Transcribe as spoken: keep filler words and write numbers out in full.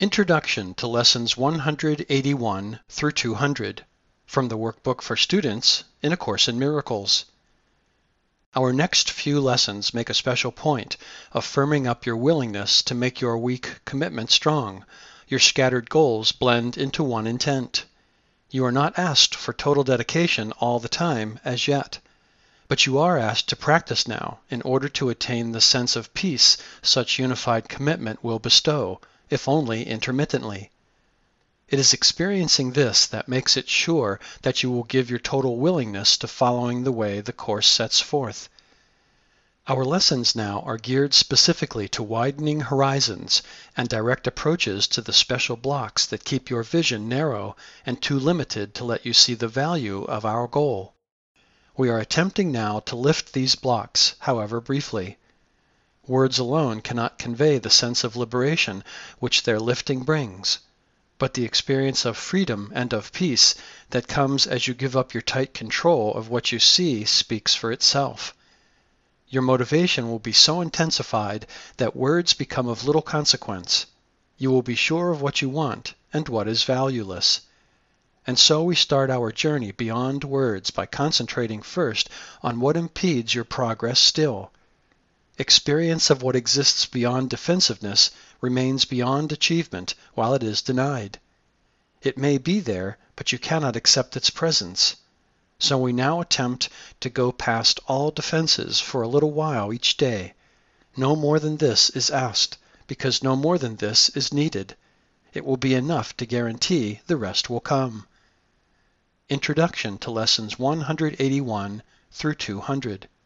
Introduction to Lessons one hundred eighty-one through two hundred from the Workbook for Students in A Course in Miracles. Our next few lessons make a special point of firming up your willingness to make your weak commitment strong, your scattered goals blend into one intent. You are not asked for total dedication all the time as yet, but you are asked to practice now in order to attain the sense of peace such unified commitment will bestow, if only intermittently. It is experiencing this that makes it sure that you will give your total willingness to following the way the Course sets forth. Our lessons now are geared specifically to widening horizons and direct approaches to the special blocks that keep your vision narrow and too limited to let you see the value of our goal. We are attempting now to lift these blocks, however briefly. Words alone cannot convey the sense of liberation which their lifting brings, but the experience of freedom and of peace that comes as you give up your tight control of what you see speaks for itself. Your motivation will be so intensified that words become of little consequence. You will be sure of what you want and what is valueless. And so we start our journey beyond words by concentrating first on what impedes your progress still. Experience of what exists beyond defensiveness remains beyond achievement while it is denied. It may be there, but you cannot accept its presence. So we now attempt to go past all defenses for a little while each day. No more than this is asked, because no more than this is needed. It will be enough to guarantee the rest will come. Introduction to Lessons one hundred eighty-one through two hundred.